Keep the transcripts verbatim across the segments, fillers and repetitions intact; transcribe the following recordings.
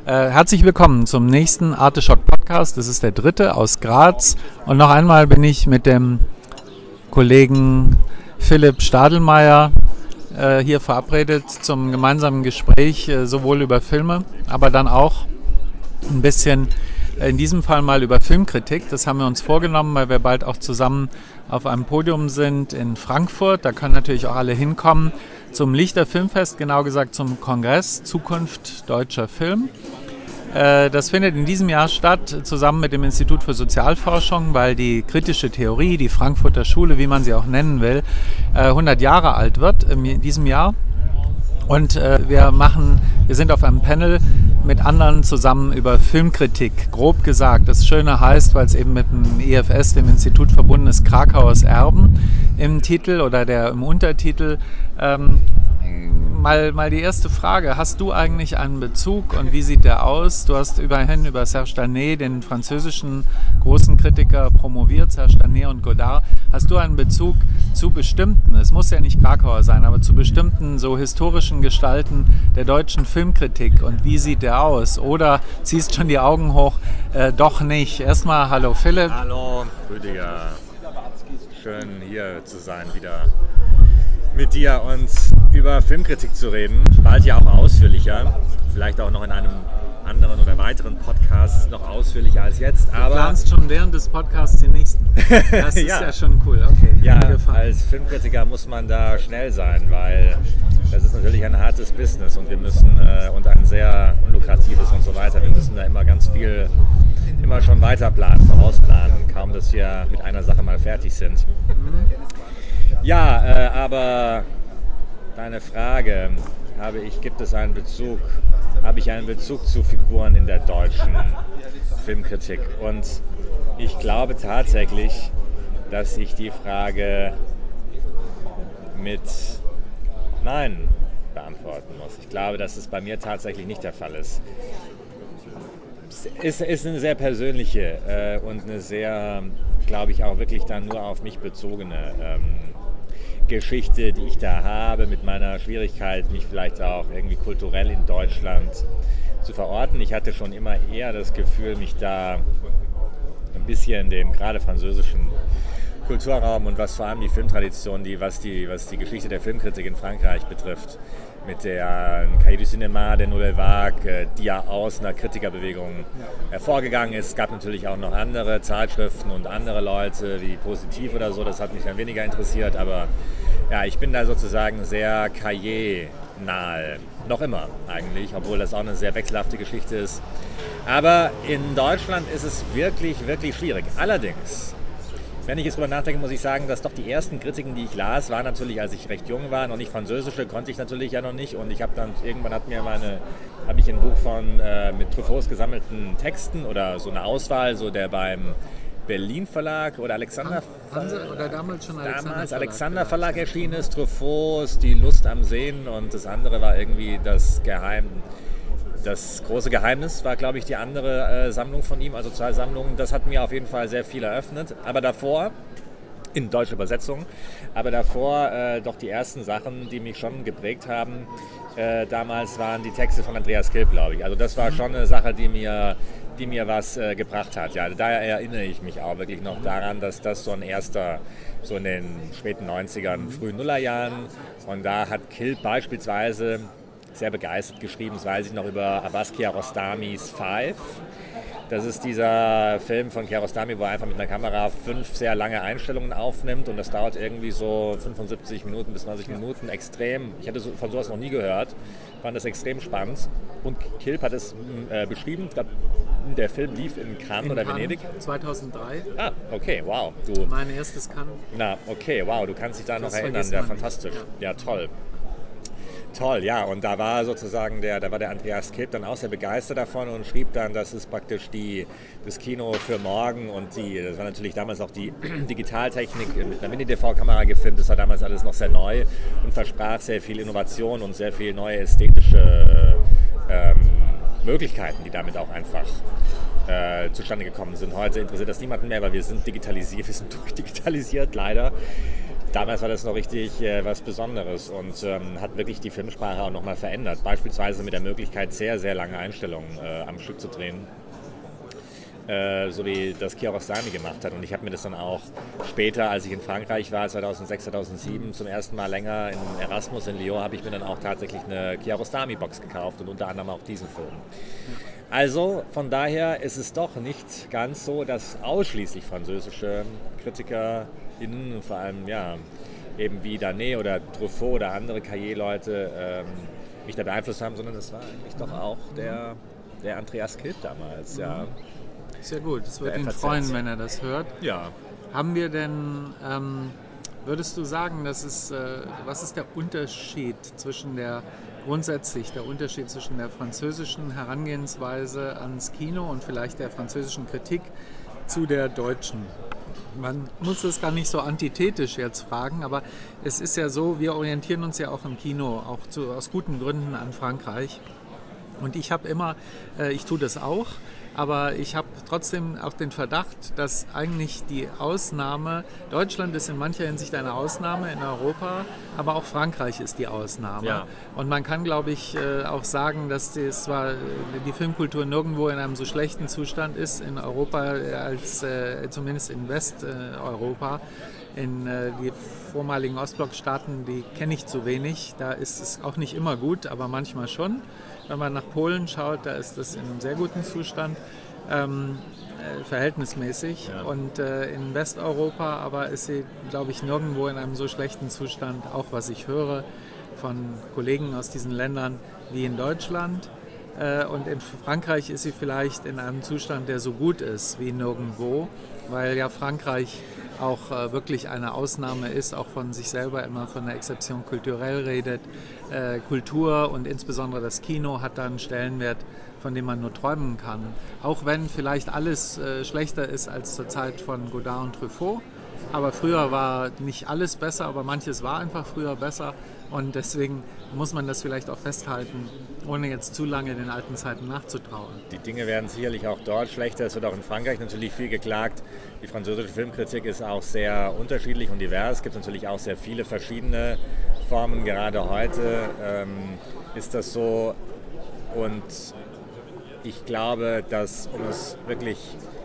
Äh, herzlich willkommen zum nächsten Arteschock Podcast. Das ist der dritte aus Graz. Und noch einmal bin ich mit dem Kollegen Philipp Stadelmeier äh, hier verabredet zum gemeinsamen Gespräch, äh, sowohl über Filme, aber dann auch ein bisschen äh, in diesem Fall mal über Filmkritik. Das haben wir uns vorgenommen, weil wir bald auch zusammen auf einem Podium sind in Frankfurt. Da können natürlich auch alle hinkommen zum Lichter Filmfest, genau gesagt zum Kongress Zukunft deutscher Film. Das findet in diesem Jahr statt, zusammen mit dem Institut für Sozialforschung, weil die kritische Theorie, die Frankfurter Schule, wie man sie auch nennen will, hundert Jahre alt wird in diesem Jahr. Und wir machen, wir sind auf einem Panel mit anderen zusammen über Filmkritik, grob gesagt. Das Schöne heißt, weil es eben mit dem I F S, dem Institut verbunden ist, Krakauers Erben im Titel oder der im Untertitel. Ähm, mal, mal die erste Frage, hast du eigentlich einen Bezug und wie sieht der aus? Du hast immerhin über Serge Daney, den französischen großen Kritiker, promoviert, Serge Daney und Godard. Hast du einen Bezug zu bestimmten, es muss ja nicht Krakauer sein, aber zu bestimmten so historischen Gestalten der deutschen Filmkritik und wie sieht der aus? Oder ziehst schon die Augen hoch? Äh, doch nicht. Erstmal hallo Philipp. Hallo Rüdiger. Schön hier zu sein wieder mit dir und über Filmkritik zu reden. Bald ja auch ausführlicher. Vielleicht auch noch in einem anderen oder weiteren Podcast noch ausführlicher als jetzt. Aber du planst schon während des Podcasts den nächsten. Das ist ja, ja schon cool. Okay. Ja, als Filmkritiker muss man da schnell sein, weil das ist natürlich ein hartes Business und wir müssen äh, und ein sehr unlukratives und so weiter. Wir müssen da immer ganz viel, immer schon weiter planen, vorausplanen, kaum dass wir mit einer Sache mal fertig sind. Mhm. Ja, äh, aber deine Frage, habe ich, gibt es einen Bezug, habe ich einen Bezug zu Figuren in der deutschen Filmkritik? Und ich glaube tatsächlich, dass ich die Frage mit Nein beantworten muss. Ich glaube, dass es bei mir tatsächlich nicht der Fall ist. Es ist eine sehr persönliche äh, und eine sehr, glaube ich, auch wirklich dann nur auf mich bezogene ähm, Geschichte, die ich da habe, mit meiner Schwierigkeit, mich vielleicht auch irgendwie kulturell in Deutschland zu verorten. Ich hatte schon immer eher das Gefühl, mich da ein bisschen dem gerade französischen Kulturraum und was vor allem die Filmtradition, die, was, die, was die Geschichte der Filmkritik in Frankreich betrifft, mit der Cahiers du Cinéma, der Nouvelle Vague, die ja aus einer Kritikerbewegung hervorgegangen ist. Es gab natürlich auch noch andere Zeitschriften und andere Leute, wie Positiv oder so, das hat mich dann weniger interessiert, aber ja, ich bin da sozusagen sehr Cahiers-nahe, noch immer eigentlich, obwohl das auch eine sehr wechselhafte Geschichte ist. Aber in Deutschland ist es wirklich, wirklich schwierig. Allerdings, wenn ich jetzt drüber nachdenke, muss ich sagen, dass doch die ersten Kritiken, die ich las, waren natürlich, als ich recht jung war, noch nicht französische, konnte ich natürlich ja noch nicht. Und ich habe dann, irgendwann hat mir meine, habe ich ein Buch von, äh, mit Truffauts gesammelten Texten oder so eine Auswahl, so der beim Berlin Verlag oder Alexander Hanse, oder damals schon Alexander damals Verlag, Alexander Verlag erschienen ist, Truffauts Die Lust am Sehen und das andere war irgendwie das Geheim. Das große Geheimnis war, glaube ich, die andere äh, Sammlung von ihm, also zwei Sammlungen. Das hat mir auf jeden Fall sehr viel eröffnet. Aber davor, in deutscher Übersetzung, aber davor äh, doch die ersten Sachen, die mich schon geprägt haben, äh, damals waren die Texte von Andreas Kilp, glaube ich. Also das war schon eine Sache, die mir, die mir was äh, gebracht hat. Ja, daher erinnere ich mich auch wirklich noch daran, dass das so ein erster, so in den späten neunzigern, frühen Nullerjahren, und da hat Kilp beispielsweise sehr begeistert geschrieben, das weiß ich noch, über Abbas Kiarostamis Five. Das ist dieser Film von Kiarostami, wo er einfach mit einer Kamera fünf sehr lange Einstellungen aufnimmt und das dauert irgendwie so fünfundsiebzig Minuten bis neunzig Minuten. Extrem, ich hatte von sowas noch nie gehört, fand das extrem spannend. Und Kilp hat es äh, beschrieben, ich glaube, der Film lief in Cannes in oder Cannes, Venedig. zweitausenddrei. Ah, okay, wow. Du, mein erstes Cannes. Na, okay, wow, du kannst dich da das noch erinnern, ja, fantastisch. Ja. ja, toll. Toll, ja, und da war sozusagen der, da war der Andreas Kilp dann auch sehr begeistert davon und schrieb dann, das ist praktisch die, das Kino für morgen und die, das war natürlich damals auch die Digitaltechnik mit einer Mini-D V-Kamera gefilmt, das war damals alles noch sehr neu und versprach sehr viel Innovation und sehr viel neue ästhetische ähm, Möglichkeiten, die damit auch einfach äh, zustande gekommen sind. Heute interessiert das niemanden mehr, weil wir sind digitalisiert, wir sind durchdigitalisiert leider. damals war das noch richtig äh, was Besonderes und ähm, hat wirklich die Filmsprache auch nochmal verändert. Beispielsweise mit der Möglichkeit, sehr, sehr lange Einstellungen äh, am Stück zu drehen. Äh, so wie das Kiarostami gemacht hat. Und ich habe mir das dann auch später, als ich in Frankreich war, zweitausendsechs, zweitausendsieben, zum ersten Mal länger in Erasmus in Lyon, habe ich mir dann auch tatsächlich eine Kiarostami-Box gekauft und unter anderem auch diesen Film. Also von daher ist es doch nicht ganz so, dass ausschließlich französische KritikerInnen, vor allem ja, eben wie Danet oder Truffaut oder andere Cahiers-Leute ähm, mich da beeinflusst haben, sondern es war eigentlich doch auch der, der Andreas Kilb damals, ja. Sehr gut, es würde ihn freuen, wenn er das hört. Ja. Haben wir denn, ähm, würdest du sagen, dass es, äh, was ist der Unterschied zwischen der, grundsätzlich der Unterschied zwischen der französischen Herangehensweise ans Kino und vielleicht der französischen Kritik zu der deutschen? Man muss es gar nicht so antithetisch jetzt fragen, aber es ist ja so, wir orientieren uns ja auch im Kino, auch zu, aus guten Gründen an Frankreich. Und ich habe immer, äh, ich tue das auch, aber ich habe trotzdem auch den Verdacht, dass eigentlich die Ausnahme, Deutschland ist in mancher Hinsicht eine Ausnahme in Europa, aber auch Frankreich ist die Ausnahme. Ja. Und man kann, glaube ich, auch sagen, dass die, zwar die Filmkultur nirgendwo in einem so schlechten Zustand ist in Europa, als zumindest in Westeuropa. In äh, die vormaligen Ostblockstaaten, die kenne ich zu wenig. Da ist es auch nicht immer gut, aber manchmal schon. Wenn man nach Polen schaut, da ist es in einem sehr guten Zustand, ähm, äh, verhältnismäßig. Ja. Und äh, in Westeuropa aber ist sie, glaube ich, nirgendwo in einem so schlechten Zustand, auch was ich höre von Kollegen aus diesen Ländern, wie in Deutschland. Äh, und in Frankreich ist sie vielleicht in einem Zustand, der so gut ist wie nirgendwo, weil ja Frankreich auch äh, wirklich eine Ausnahme ist, auch von sich selber immer von der Exception culturelle redet. Äh, Kultur und insbesondere das Kino hat da einen Stellenwert, von dem man nur träumen kann. Auch wenn vielleicht alles äh, schlechter ist als zur Zeit von Godard und Truffaut. Aber früher war nicht alles besser, aber manches war einfach früher besser. Und deswegen muss man das vielleicht auch festhalten, ohne jetzt zu lange den alten Zeiten nachzutrauern. Die Dinge werden sicherlich auch dort schlechter. Es wird auch in Frankreich natürlich viel geklagt. Die französische Filmkritik ist auch sehr unterschiedlich und divers. Es gibt natürlich auch sehr viele verschiedene Formen. Gerade heute ähm, ist das so. Und ich glaube, dass, um es wirklich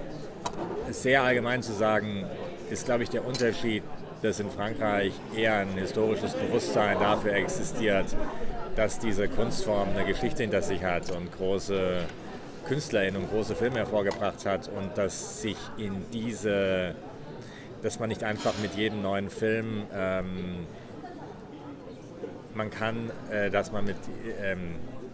sehr allgemein zu sagen, ist, glaube ich, der Unterschied, dass in Frankreich eher ein historisches Bewusstsein dafür existiert, dass diese Kunstform eine Geschichte hinter sich hat und große KünstlerInnen und große Filme hervorgebracht hat und dass sich in diese, dass man nicht einfach mit jedem neuen Film, ähm, man kann, äh, dass man mit, ähm,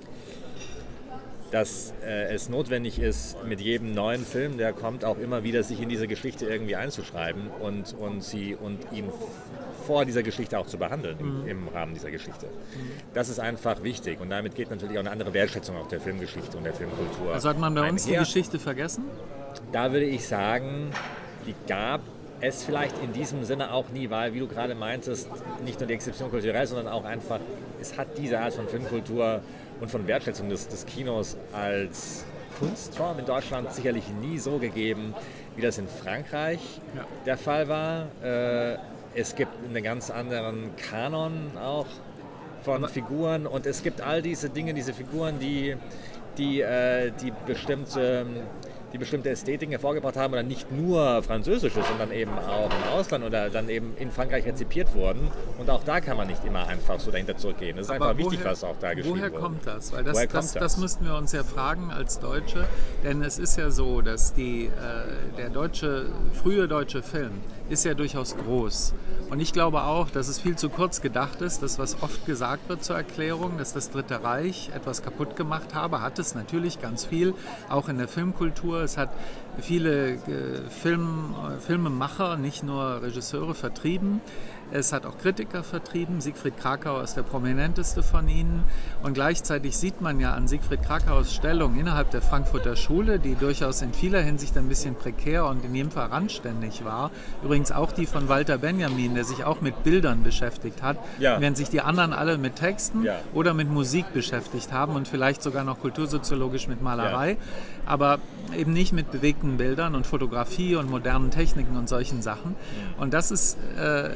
dass äh, es notwendig ist, mit jedem neuen Film, der kommt, auch immer wieder sich in diese Geschichte irgendwie einzuschreiben und, und, sie, und ihn vor dieser Geschichte auch zu behandeln, mhm. im, im Rahmen dieser Geschichte. Mhm. Das ist einfach wichtig und damit geht natürlich auch eine andere Wertschätzung auch der Filmgeschichte und der Filmkultur. Also hat man bei einher. uns die Geschichte vergessen? Da würde ich sagen, die gab es vielleicht in diesem Sinne auch nie, weil, wie du gerade meintest, nicht nur die Exception kulturell, sondern auch einfach, es hat diese Art von Filmkultur und von Wertschätzung des, des Kinos als Kunstform in Deutschland sicherlich nie so gegeben, wie das in Frankreich ja. der Fall war. Äh, es gibt einen ganz anderen Kanon auch von Aber Figuren und es gibt all diese Dinge, diese Figuren, die, die, äh, die bestimmte... die bestimmte Ästhetiken hervorgebracht haben oder nicht nur französische, sondern eben auch im Ausland oder dann eben in Frankreich rezipiert wurden. Und auch da kann man nicht immer einfach so dahinter zurückgehen. Es ist Aber einfach woher, wichtig, was auch da geschrieben wurde. Woher kommt das? Weil das, woher das, kommt das? das müssten wir uns ja fragen als Deutsche, denn es ist ja so, dass die, äh, der deutsche, frühe deutsche Film ist ja durchaus groß. Und ich glaube auch, dass es viel zu kurz gedacht ist, das, was oft gesagt wird zur Erklärung, dass das Dritte Reich etwas kaputt gemacht habe, hat es natürlich ganz viel, auch in der Filmkultur. Es hat viele äh, Film, äh, Filmemacher, nicht nur Regisseure, vertrieben. Es hat auch Kritiker vertrieben. Siegfried Krakauer ist der prominenteste von ihnen. Und gleichzeitig sieht man ja an Siegfried Krakauers Stellung innerhalb der Frankfurter Schule, die durchaus in vieler Hinsicht ein bisschen prekär und in jedem Fall randständig war. Übrigens auch die von Walter Benjamin, der sich auch mit Bildern beschäftigt hat, ja. während sich die anderen alle mit Texten ja. oder mit Musik beschäftigt haben und vielleicht sogar noch kultursoziologisch mit Malerei, ja. aber eben nicht mit bewegten Bildern und Fotografie und modernen Techniken und solchen Sachen. Und das ist äh,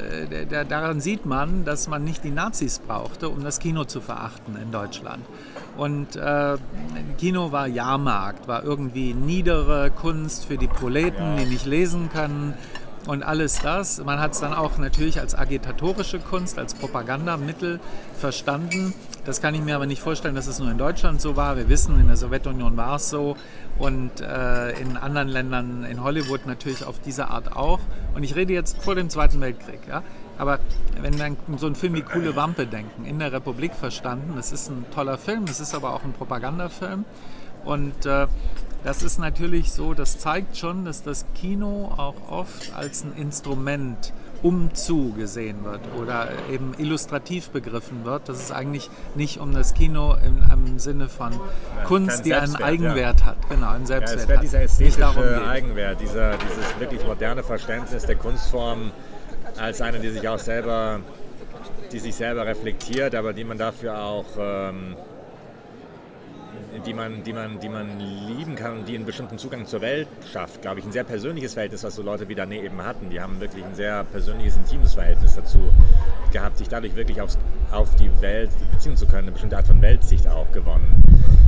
da, daran sieht man, dass man nicht die Nazis brauchte, um das Kino zu verachten in Deutschland. Und äh, Kino war Jahrmarkt, war irgendwie niedere Kunst für die Proleten, die nicht lesen können. Und alles das, man hat es dann auch natürlich als agitatorische Kunst, als Propagandamittel verstanden. Das kann ich mir aber nicht vorstellen, dass es nur in Deutschland so war. Wir wissen, in der Sowjetunion war es so und äh, in anderen Ländern, in Hollywood natürlich auf diese Art auch. Und ich rede jetzt vor dem Zweiten Weltkrieg. Ja? Aber wenn wir an so einen Film wie Coole Wampe denken, in der Republik verstanden, das ist ein toller Film, es ist aber auch ein Propagandafilm. Und äh, das ist natürlich so, das zeigt schon, dass das Kino auch oft als ein Instrument umzu gesehen wird oder eben illustrativ begriffen wird, dass es eigentlich nicht um das Kino im, im Sinne von ja, Kunst, die einen Eigenwert ja. hat, genau, einen Selbstwert ja, es wäre dieser ästhetische darum Eigenwert, dieser, dieses wirklich moderne Verständnis der Kunstform als eine, die sich auch selber, die sich selber reflektiert, aber die man dafür auch ähm, die man, die, man, die man lieben kann und die einen bestimmten Zugang zur Welt schafft, glaube ich, ein sehr persönliches Verhältnis, was so Leute wie Dané eben hatten. Die haben wirklich ein sehr persönliches, intimes Verhältnis dazu gehabt, sich dadurch wirklich aufs, auf die Welt beziehen zu können, eine bestimmte Art von Weltsicht auch gewonnen.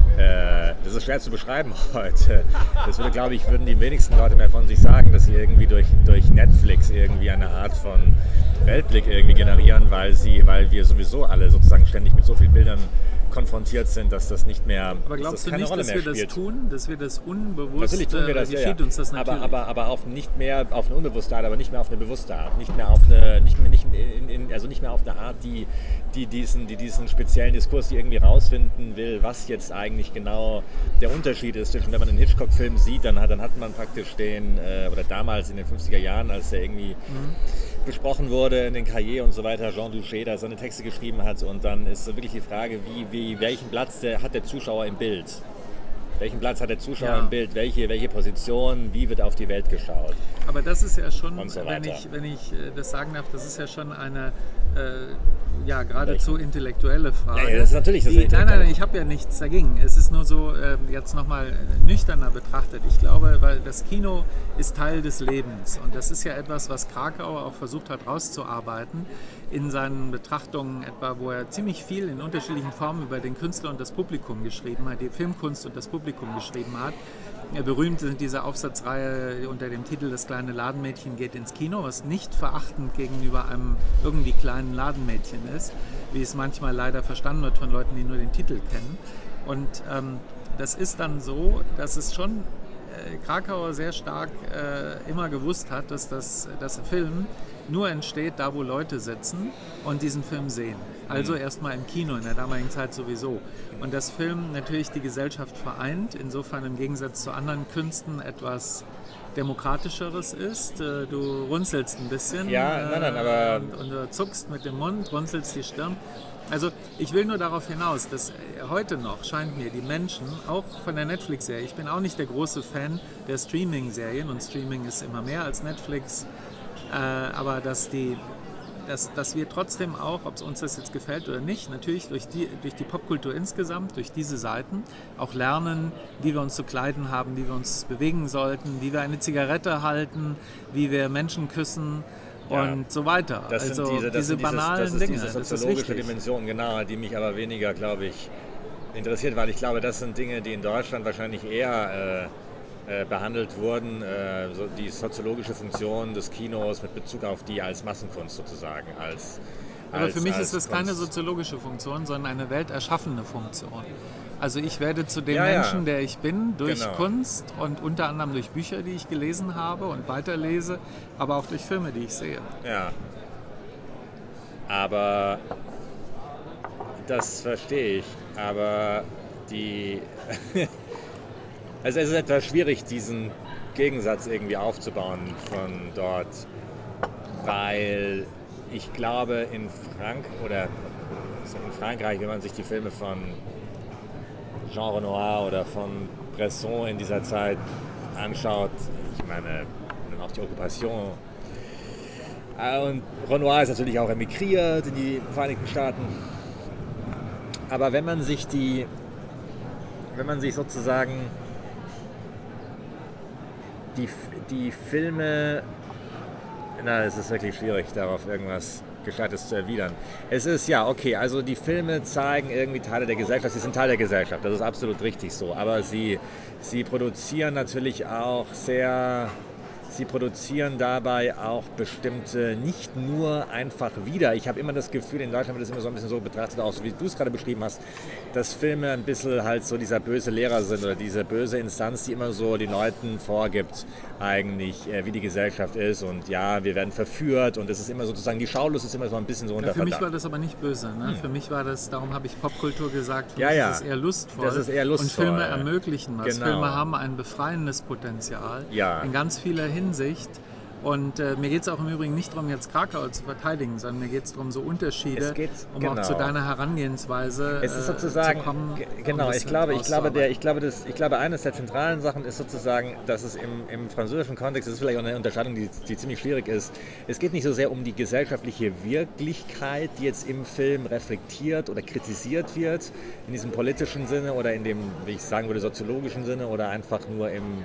Äh, das ist schwer zu beschreiben heute. Das würde, glaube ich, würden die wenigsten Leute mehr von sich sagen, dass sie irgendwie durch, durch Netflix irgendwie eine Art von Weltblick irgendwie generieren, weil, sie, weil wir sowieso alle sozusagen ständig mit so vielen Bildern konfrontiert sind, dass das nicht mehr Aber glaubst das du nicht, Rolle dass wir spielt. das tun, dass wir das unbewusst, natürlich tun wir das, äh, ja, ja. uns das natürlich. Aber, aber, aber auf nicht mehr auf eine unbewusste Art, aber nicht mehr auf eine bewusste Art, nicht mehr auf eine, nicht mehr, nicht in, in, also nicht mehr auf eine Art, die, die, diesen, die diesen speziellen Diskurs, die irgendwie rausfinden will, was jetzt eigentlich genau der Unterschied ist zwischen, wenn man einen Hitchcock-Film sieht, dann hat, dann hat man praktisch den, äh, oder damals in den fünfziger Jahren, als der irgendwie mhm. besprochen wurde in den Cahiers und so weiter, Jean Duché da seine Texte geschrieben hat und dann ist so wirklich die Frage, wie, wie, welchen Platz der, hat der Zuschauer im Bild? Welchen Platz hat der Zuschauer ja. im Bild? Welche, welche Position? Wie wird auf die Welt geschaut? Aber das ist ja schon, so wenn, ich, wenn ich das sagen darf, das ist ja schon eine äh, ja, geradezu intellektuelle Frage. Ja, ja, das ist natürlich das die, Nein, nein, nein, ich habe ja nichts dagegen. Es ist nur so, äh, jetzt nochmal nüchterner betrachtet. Ich glaube, weil das Kino ist Teil des Lebens und das ist ja etwas, was Krakauer auch versucht hat rauszuarbeiten in seinen Betrachtungen etwa, wo er ziemlich viel in unterschiedlichen Formen über den Künstler und das Publikum geschrieben hat, die Filmkunst und das Publikum geschrieben hat. Ja, berühmt sind diese Aufsatzreihe unter dem Titel Das kleine Ladenmädchen geht ins Kino, was nicht verachtend gegenüber einem irgendwie kleinen Ladenmädchen ist, wie es manchmal leider verstanden wird von Leuten, die nur den Titel kennen. Und ähm, das ist dann so, dass es schon äh, Krakauer sehr stark äh, immer gewusst hat, dass das, das Film nur entsteht da, wo Leute sitzen und diesen Film sehen. Also erstmal im Kino, in der damaligen Zeit sowieso. Und das Film natürlich die Gesellschaft vereint, insofern im Gegensatz zu anderen Künsten etwas Demokratischeres ist. Du runzelst ein bisschen ja, nein, nein, aber und, und du zuckst mit dem Mund, runzelst die Stirn. Also ich will nur darauf hinaus, dass heute noch scheint mir die Menschen, auch von der Netflix-Serie, ich bin auch nicht der große Fan der Streaming-Serien und Streaming ist immer mehr als Netflix, äh, aber dass die Dass, dass wir trotzdem auch, ob es uns das jetzt gefällt oder nicht, natürlich durch die, durch die Popkultur insgesamt, durch diese Seiten auch lernen, wie wir uns zu kleiden haben, wie wir uns bewegen sollten, wie wir eine Zigarette halten, wie wir Menschen küssen und ja, so weiter. Das also sind diese, das diese sind dieses, banalen das ist Dinge. diese soziologische Dimension, genau, die mich aber weniger, glaube ich, interessiert, weil ich glaube, das sind Dinge, die in Deutschland wahrscheinlich eher... Äh, behandelt wurden, äh, so die soziologische Funktion des Kinos mit Bezug auf die als Massenkunst sozusagen. Als, Aber als, für mich als ist das Kunst. Keine soziologische Funktion, sondern eine welterschaffende Funktion. Also ich werde zu dem ja, Menschen, ja. der ich bin, durch genau. Kunst und unter anderem durch Bücher, die ich gelesen habe und weiterlese, aber auch durch Filme, die ich sehe. Ja. Aber das verstehe ich. Aber die... Also es ist etwas schwierig, diesen Gegensatz irgendwie aufzubauen von dort, weil ich glaube in Frank oder in Frankreich, wenn man sich die Filme von Jean Renoir oder von Bresson in dieser Zeit anschaut, ich meine auch die Okkupation, und Renoir ist natürlich auch emigriert in die Vereinigten Staaten, aber wenn man sich die, wenn man sich sozusagen Die, die Filme, na, es ist wirklich schwierig, darauf irgendwas gescheitert zu erwidern. Es ist, ja, okay, also die Filme zeigen irgendwie Teile der Gesellschaft, sie sind Teil der Gesellschaft, das ist absolut richtig so, aber sie, sie produzieren natürlich auch sehr... Sie produzieren dabei auch bestimmte, nicht nur einfach wieder. Ich habe immer das Gefühl, in Deutschland wird das immer so ein bisschen so betrachtet, auch so wie du es gerade beschrieben hast, dass Filme ein bisschen halt so dieser böse Lehrer sind oder diese böse Instanz, die immer so den Leuten vorgibt, eigentlich, äh, wie die Gesellschaft ist. Und ja, wir werden verführt und es ist immer sozusagen, die Schaulust ist immer so ein bisschen so unter ja, Für Verdacht. mich war das aber nicht böse. Ne? Hm. Für mich war das, darum habe ich Popkultur gesagt, für ja, mich ja. ist es eher lustvoll. Das ist eher lustvoll. Und Filme ermöglichen was. Genau. Filme haben ein befreiendes Potenzial ja. in ganz vieler Hinsicht. Und äh, mir geht es auch im Übrigen nicht darum, jetzt Krakau zu verteidigen, sondern mir geht es darum, so Unterschiede, geht, um genau. auch zu deiner Herangehensweise es ist sozusagen, äh, zu kommen. Genau, um ich, glaube, ich, glaube, der, ich, glaube, das, ich glaube, eines der zentralen Sachen ist sozusagen, dass es im, im französischen Kontext, das ist vielleicht auch eine Unterscheidung, die, die ziemlich schwierig ist, es geht nicht so sehr um die gesellschaftliche Wirklichkeit, die jetzt im Film reflektiert oder kritisiert wird, in diesem politischen Sinne oder in dem, wie ich sagen würde, soziologischen Sinne oder einfach nur im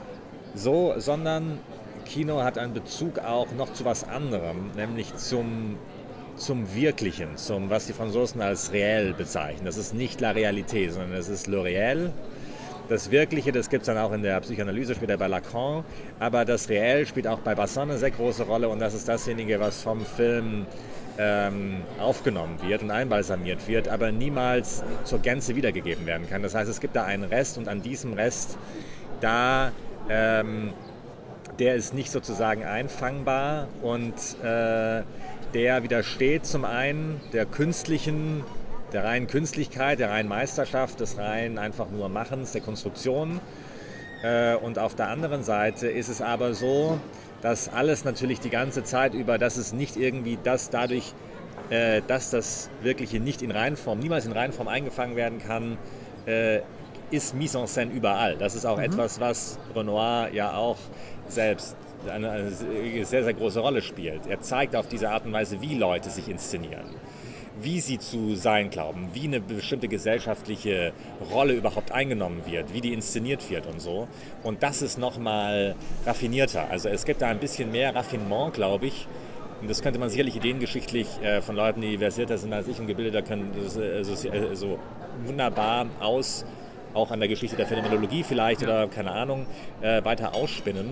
so, sondern Kino hat einen Bezug auch noch zu was anderem, nämlich zum, zum Wirklichen, zum, was die Franzosen als réel bezeichnen. Das ist nicht la réalité, sondern das ist le réel. Das Wirkliche, das gibt es dann auch in der Psychoanalyse, später bei Lacan, aber das Réel spielt auch bei Bassin eine sehr große Rolle und das ist dasjenige, was vom Film ähm, aufgenommen wird und einbalsamiert wird, aber niemals zur Gänze wiedergegeben werden kann. Das heißt, es gibt da einen Rest und an diesem Rest, da... Ähm, der ist nicht sozusagen einfangbar und äh, der widersteht zum einen der künstlichen, der reinen Künstlichkeit, der reinen Meisterschaft, des reinen einfach nur Machens, der Konstruktion. Äh, und auf der anderen Seite ist es aber so, dass alles natürlich die ganze Zeit über, dass es nicht irgendwie das dadurch, äh, dass das Wirkliche nicht in Reinform, niemals in Reinform eingefangen werden kann, äh, ist Mise en Scène überall. Das ist auch mhm. etwas, was Renoir ja auch selbst eine, eine sehr, sehr große Rolle spielt. Er zeigt auf diese Art und Weise, wie Leute sich inszenieren, wie sie zu sein glauben, wie eine bestimmte gesellschaftliche Rolle überhaupt eingenommen wird, wie die inszeniert wird und so. Und das ist nochmal raffinierter. Also es gibt da ein bisschen mehr Raffinement, glaube ich. Und das könnte man sicherlich ideengeschichtlich äh, von Leuten, die versierter sind als ich und gebildeter, können das äh, so, äh, so wunderbar aus, auch an der Geschichte der Phänomenologie vielleicht ja. oder keine Ahnung, äh, weiter ausspinnen.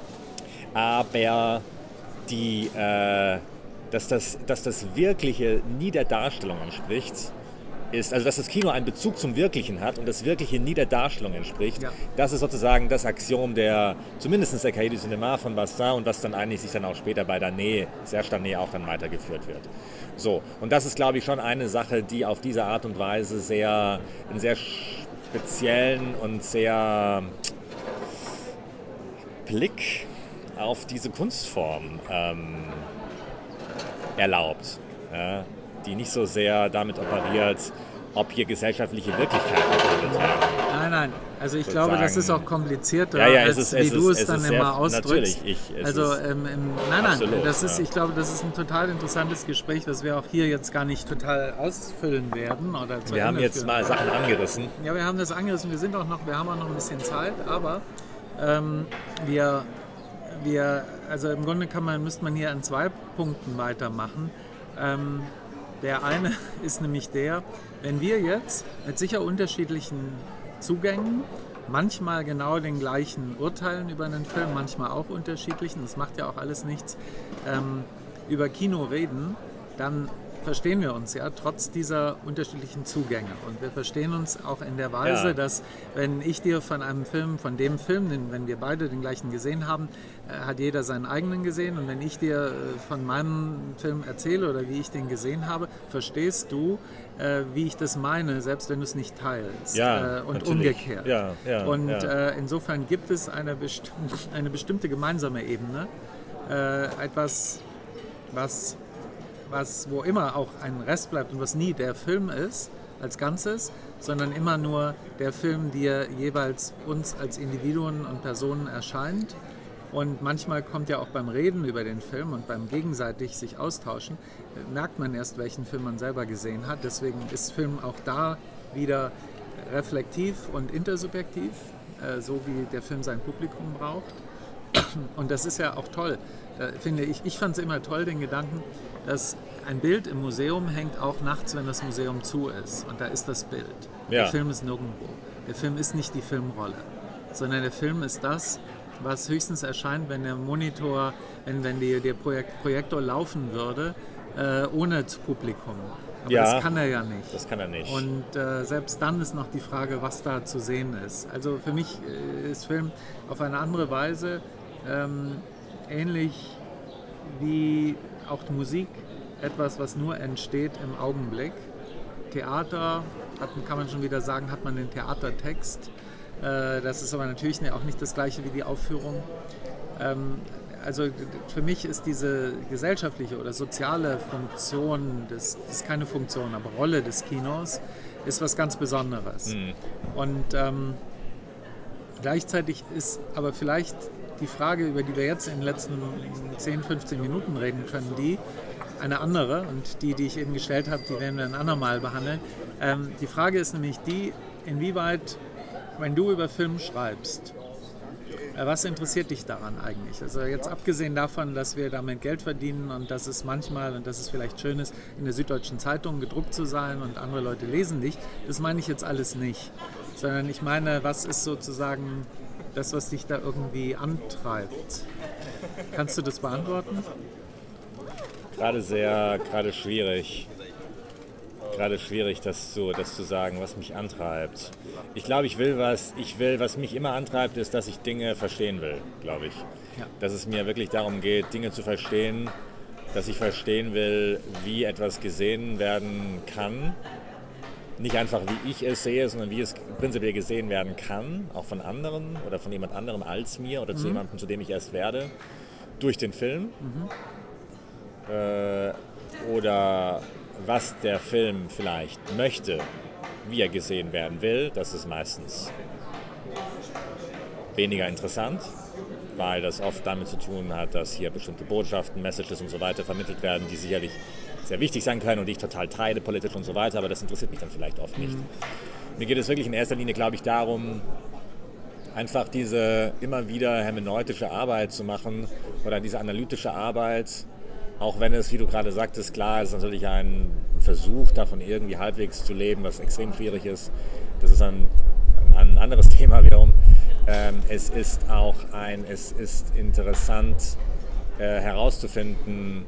Aber die, äh, dass, das, dass das Wirkliche nie der Darstellung entspricht, ist, also dass das Kino einen Bezug zum Wirklichen hat und das Wirkliche nie der Darstellung entspricht, ja. das ist sozusagen das Axiom der, zumindest der Cahiers du Cinéma von Bassin und was dann eigentlich sich dann auch später bei Danet, Serge Danet auch dann weitergeführt wird. So, und das ist, glaube ich, schon eine Sache, die auf diese Art und Weise sehr, einen sehr speziellen und sehr Blick auf diese Kunstform ähm, erlaubt, ja, die nicht so sehr damit operiert, ob hier gesellschaftliche Wirklichkeiten behandelt werden. Nein, nein, also ich glaube, das ist auch komplizierter, ja, ja, als ist, wie du es, es dann sehr, immer ausdrückst. Ich, also ähm, im, nein, nein, absolut, das ist, ja. ich glaube, das ist ein total interessantes Gespräch, das wir auch hier jetzt gar nicht total ausfüllen werden. Oder zu wir haben jetzt führen. mal Sachen angerissen. Ja, wir haben das angerissen, wir sind auch noch, wir haben auch noch ein bisschen Zeit, aber ähm, wir, wir, also im Grunde kann man, müsste man hier an zwei Punkten weitermachen. Ähm, der eine ist nämlich der, wenn wir jetzt mit sicher unterschiedlichen Zugängen, manchmal genau den gleichen Urteilen über einen Film, manchmal auch unterschiedlichen, das macht ja auch alles nichts, ähm, über Kino reden, dann verstehen wir uns ja trotz dieser unterschiedlichen Zugänge. Und wir verstehen uns auch in der Weise, ja. dass wenn ich dir von einem Film, von dem Film, den, wenn wir beide den gleichen gesehen haben, äh, hat jeder seinen eigenen gesehen. Und wenn ich dir äh, von meinem Film erzähle oder wie ich den gesehen habe, verstehst du, äh, wie ich das meine, selbst wenn du es nicht teilst. Ja, äh, und natürlich. umgekehrt. Ja, ja, und ja. Äh, insofern gibt es eine, besti- eine bestimmte gemeinsame Ebene, äh, etwas, was was, wo immer auch ein Rest bleibt und was nie der Film ist als Ganzes, sondern immer nur der Film, der jeweils uns als Individuen und Personen erscheint. Und manchmal kommt ja auch beim Reden über den Film und beim gegenseitig sich austauschen, merkt man erst, welchen Film man selber gesehen hat. Deswegen ist Film auch da wieder reflektiv und intersubjektiv, so wie der Film sein Publikum braucht. Und das ist ja auch toll, da finde ich. Ich fand es immer toll, den Gedanken, dass ein Bild im Museum hängt auch nachts, wenn das Museum zu ist. Und da ist das Bild. Ja. Der Film ist nirgendwo. Der Film ist nicht die Filmrolle, sondern der Film ist das, was höchstens erscheint, wenn der Monitor, wenn, wenn die, der Projekt, Projektor laufen würde, äh, ohne Publikum. Aber ja, das kann er ja nicht. Das kann er nicht. Und äh, selbst dann ist noch die Frage, was da zu sehen ist. Also für mich äh, ist Film auf eine andere Weise ähm, ähnlich wie auch die Musik etwas, was nur entsteht im Augenblick. Theater, hat, kann man schon wieder sagen, hat man den Theatertext. Äh, das ist aber natürlich auch nicht das Gleiche wie die Aufführung. Ähm, Also für mich ist diese gesellschaftliche oder soziale Funktion, das ist keine Funktion, aber Rolle des Kinos, ist was ganz Besonderes. Mhm. Und ähm, gleichzeitig ist aber vielleicht die Frage, über die wir jetzt in den letzten zehn, fünfzehn Minuten reden können, die eine andere, und die, die ich eben gestellt habe, die werden wir ein andermal behandeln. Ähm, die Frage ist nämlich die, inwieweit, wenn du über Film schreibst, was interessiert dich daran eigentlich? Also jetzt abgesehen davon, dass wir damit Geld verdienen und dass es manchmal, und dass es vielleicht schön ist, in der Süddeutschen Zeitung gedruckt zu sein und andere Leute lesen dich, das meine ich jetzt alles nicht. Sondern ich meine, was ist sozusagen das, was dich da irgendwie antreibt? Kannst du das beantworten? Gerade sehr, gerade schwierig. Gerade schwierig, das zu, das zu sagen, was mich antreibt. Ich glaube, ich will was, ich will, was mich immer antreibt, ist, dass ich Dinge verstehen will, glaube ich. Ja. Dass es mir wirklich darum geht, Dinge zu verstehen, dass ich verstehen will, wie etwas gesehen werden kann. Nicht einfach, wie ich es sehe, sondern wie es prinzipiell gesehen werden kann, auch von anderen oder von jemand anderem als mir oder mhm. zu jemandem, zu dem ich erst werde, durch den Film. Mhm. Äh, oder was der Film vielleicht möchte, wie er gesehen werden will, das ist meistens weniger interessant, weil das oft damit zu tun hat, dass hier bestimmte Botschaften, Messages und so weiter vermittelt werden, die sicherlich sehr wichtig sein können und die ich total teile, politisch und so weiter, aber das interessiert mich dann vielleicht oft nicht. Mhm. Mir geht es wirklich in erster Linie, glaube ich, darum, einfach diese immer wieder hermeneutische Arbeit zu machen oder diese analytische Arbeit, auch wenn es, wie du gerade sagtest, klar ist natürlich ein Versuch, davon irgendwie halbwegs zu leben, was extrem schwierig ist. Das ist ein, ein anderes Thema wiederum. Ähm, es ist auch ein, es ist interessant äh, herauszufinden,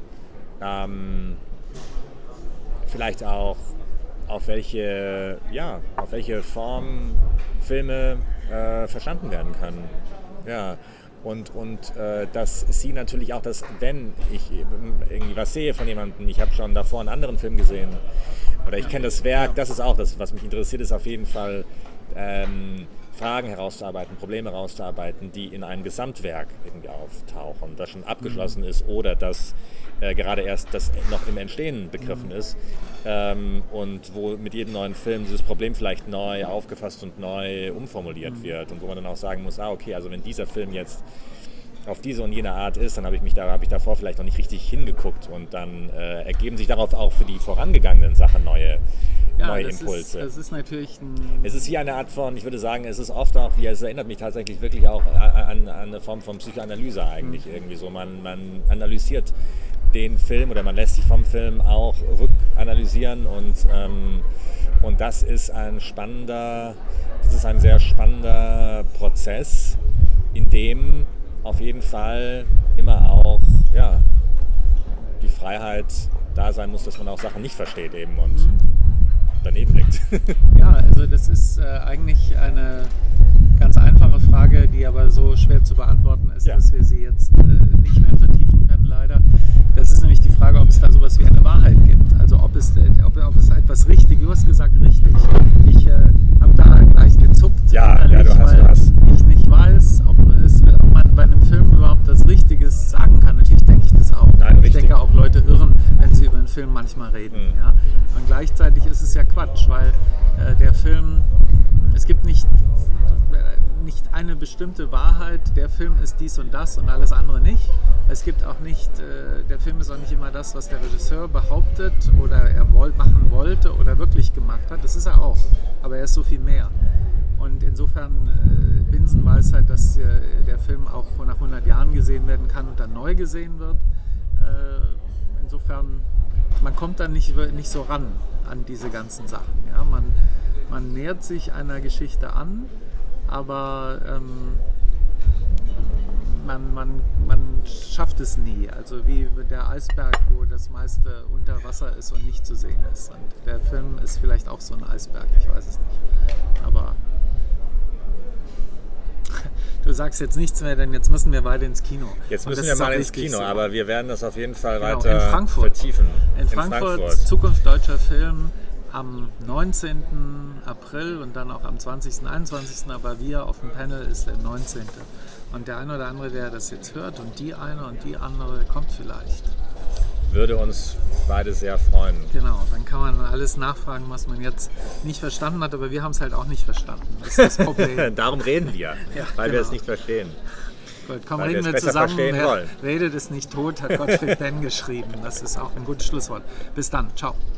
ähm, vielleicht auch auf welche, ja, auf welche Form Filme äh, verstanden werden können. Ja. Und, und äh, dass sie natürlich auch, dass wenn ich irgendwie was sehe von jemandem, ich habe schon davor einen anderen Film gesehen oder ich kenne das Werk, das ist auch das, was mich interessiert, ist auf jeden Fall ähm, Fragen herauszuarbeiten, Probleme herauszuarbeiten, die in einem Gesamtwerk irgendwie auftauchen, das schon abgeschlossen mhm. ist oder das äh, gerade erst das noch im Entstehen begriffen mhm. ist ähm, und wo mit jedem neuen Film dieses Problem vielleicht neu aufgefasst und neu umformuliert mhm. wird und wo man dann auch sagen muss, ah okay, also wenn dieser Film jetzt auf diese und jene Art ist, dann habe ich mich da habe ich davor vielleicht noch nicht richtig hingeguckt und dann äh, ergeben sich darauf auch für die vorangegangenen Sachen neue Ja, neue das Impulse. Ist, das ist natürlich ein es ist wie eine Art von, ich würde sagen, es ist oft auch, wie es erinnert mich tatsächlich wirklich auch an, an eine Form von Psychoanalyse eigentlich mhm. irgendwie so. Man, man analysiert den Film oder man lässt sich vom Film auch rückanalysieren und, ähm, und das ist ein spannender, das ist ein sehr spannender Prozess, in dem auf jeden Fall immer auch ja, die Freiheit da sein muss, dass man auch Sachen nicht versteht eben und mhm. daneben liegt. Ja, also das ist äh, eigentlich eine ganz einfache Frage, die aber so schwer zu beantworten ist, ja. dass wir sie jetzt äh, nicht mehr vertiefen können, leider. Das ist nämlich die Frage, ob es da sowas wie eine Wahrheit gibt. Also ob es, äh, ob, ob es etwas richtig, du hast gesagt richtig. Ich äh, habe da gleich gezuckt, ja, ja, du hast, weil du hast. ich nicht weiß, ob, es, ob man bei einem Film überhaupt das Richtiges sagen kann. Natürlich denke ich das auch. Nein, ich richtig. denke auch, Leute irren, wenn sie über einen Film manchmal reden. Mhm. Ja? Und gleichzeitig ist es ja Quatsch, weil äh, der Film, es gibt nicht, äh, nicht eine bestimmte Wahrheit, der Film ist dies und das und alles andere nicht. Es gibt auch nicht, äh, der Film ist auch nicht immer das, was der Regisseur behauptet oder er woll, machen wollte oder wirklich gemacht hat. Das ist er auch, aber er ist so viel mehr. Und insofern äh, binsenweise Gewissheit, dass äh, der Film auch nach hundert Jahren gesehen werden kann und dann neu gesehen wird. Äh, insofern, man kommt dann nicht, nicht so ran an diese ganzen Sachen. Ja? Man, man nähert sich einer Geschichte an, aber ähm, man, man, man schafft es nie. Also wie der Eisberg, wo das meiste unter Wasser ist und nicht zu sehen ist. Und der Film ist vielleicht auch so ein Eisberg, ich weiß es nicht. Aber du sagst jetzt nichts mehr, denn jetzt müssen wir weiter ins Kino. Jetzt müssen wir mal ins Kino, so. Aber wir werden das auf jeden Fall genau, weiter in Frankfurt. vertiefen. In, in Frankfurt, Frankfurt, Zukunft deutscher Film am neunzehnten April und dann auch am zwanzigsten, einundzwanzigsten Aber wir auf dem Panel ist der neunzehnte Und der eine oder andere, der das jetzt hört und die eine und die andere kommt vielleicht. Würde uns beide sehr freuen. Genau, dann kann man alles nachfragen, was man jetzt nicht verstanden hat, aber wir haben es halt auch nicht verstanden. Das ist das Problem. Darum reden wir, ja, weil genau. wir es nicht verstehen. Gut, komm, weil reden wir, wir zusammen. Wer wollen. redet ist nicht tot, hat Gottfried Benn geschrieben. Das ist auch ein gutes Schlusswort. Bis dann, ciao.